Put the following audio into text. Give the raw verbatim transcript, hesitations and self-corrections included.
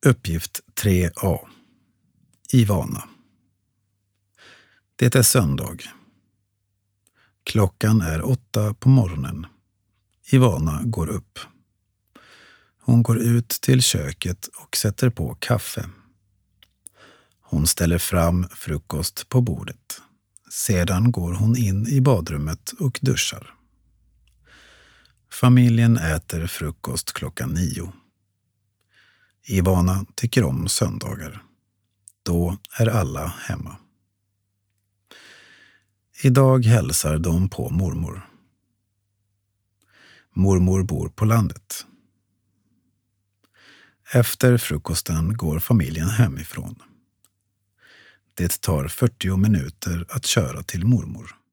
Uppgift tre A. Ivana. Det är söndag. Klockan är åtta på morgonen. Ivana går upp. Hon går ut till köket och sätter på kaffe. Hon ställer fram frukost på bordet. Sedan går hon in i badrummet och duschar. Familjen äter frukost klockan nio. Ivana tycker om söndagar. Då är alla hemma. Idag hälsar de på mormor. Mormor bor på landet. Efter frukosten går familjen hemifrån. Det tar fyrtio minuter att köra till mormor.